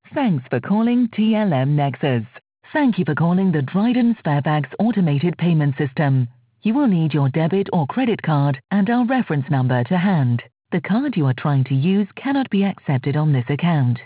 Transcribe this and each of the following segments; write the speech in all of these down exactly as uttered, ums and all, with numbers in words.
Thanks for calling T L M Nexus. Thank you for calling the Dryden Sparebags automated payment system. You will need your debit or credit card and our reference number to hand. The card you are trying to use cannot be accepted on this account.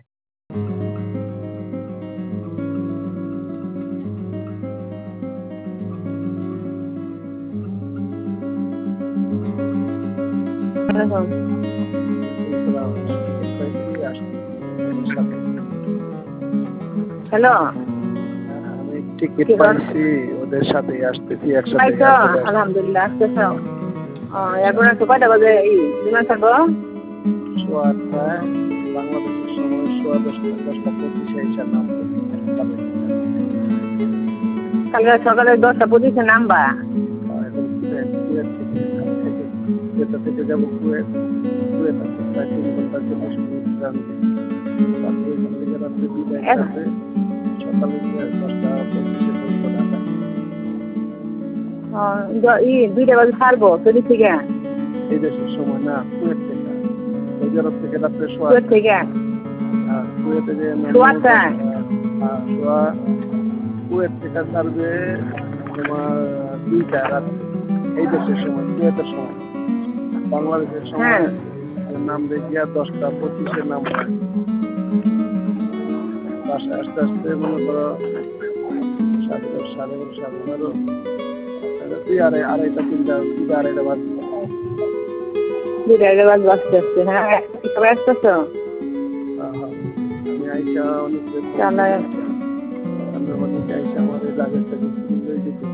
Hello, আমি ticket পাইছি, ওদের সাথে আসতেছি একসাথে। পাইছো? আলহামদুলিল্লাহ আসতেছো। ও এখন তো কয়টা বাজে এই বিমান ছাড়বো? সোয়া আটটায় বাংলাদেশের সময় সোয়া দশটা দশটা পঁচিশে এসে নামবো। কালকে সকালে দশটা পঁচিশে নামবা? এখন কুয়েত কুয়েত থেকে কুয়েতা থেকে যাবো কুয়েত। কুয়েত আসতে প্রায় তিন ঘন্টা চল্লিশ মিনিট জার্নি। তারপরে এখান থেকে রাত্রে বিদায় যাবে, সকালে দশটা পঁচিশে পৌঁছবো ঢাকা। ই দুইটা বাজে ছাড়বো তৈরি থেকে? এই দেশের সময় না, কুয়েত থেকে। সৌদি আরব থেকে রাত্রে সোয়া কুয়েত থেকে? হ্যাঁ, কুয়েতে যে সোয়াটায়? হ্যাঁ, সোয়া কুয়েত থেকে ছাড়বে তোমার দুইটা রাত্রে এই দেশের সময়, কুয়েতের সময়। বাংলাদেশের সময় নামবে গিয়া দশটা পঁচিশে নামবে। বাসায় আস্তে আস্তে মনে করো সাড়ে দশ সাড়ে দশ সাড়ে এগারো দুই আড়াই আড়াইটা তিনটা দুইটা আড়াইটা বাজবে। দুইটা আড়াইটা বাজবে আস্তে আস্তে। হ্যাঁ, সবাই আসতেছো? আমি আইসা অনেক অনেকে আইসা আমাদের লাগেজটাকে লয়ে দিতে।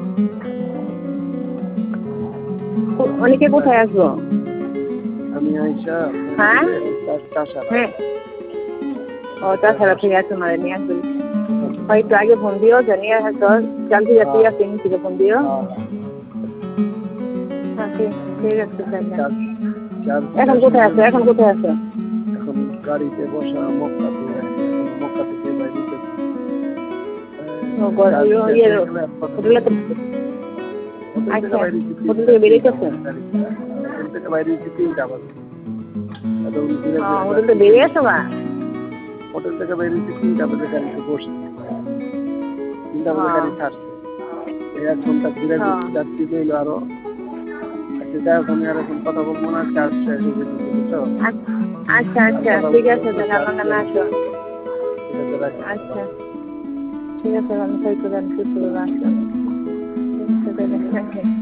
অনেকে কোথায় আসবো? আমি আইসা হ্যাঁ তাছাড়া হ্যাঁ ও তাছাড়া ঠিক আছে, মানে নিয়ে আসবো। হয়তো আগে ফোন দিও, জানিয়ে হয়তো জানতে যাচ্ছি আছে থেকে ফোন দিও। ঠিক আছে। এখন কোথায় আছো? এখন কোথায় আছো? এখন গাড়িতে বসা মক্কা থেকে আসছি, মক্কা থেকে বাইরে যেতেছি। হোটেল থেকে বেরিয়েছে? হোটেল থেকে বাইরে তিনটা বাজে। হোটেল থেকে বেরিয়ে আসো? বা হোটেল থেকে বেরিয়েছি তিনটা বাজে, গাড়িতে বসছি তিনটা বাজে গাড়ি ছাড়ছে। এক ঘন্টা ঘুরে যাচ্ছি রইলো আরো। এখন আর এখন কথা বলবো না, চার্জ শেষ হয়ে যেতে বুঝছো? আচ্ছা আচ্ছা ঠিক আছে, তাহলে আমার নামে আসো। আচ্ছা ঠিক আছে, আমি সাইকেল আসলাম।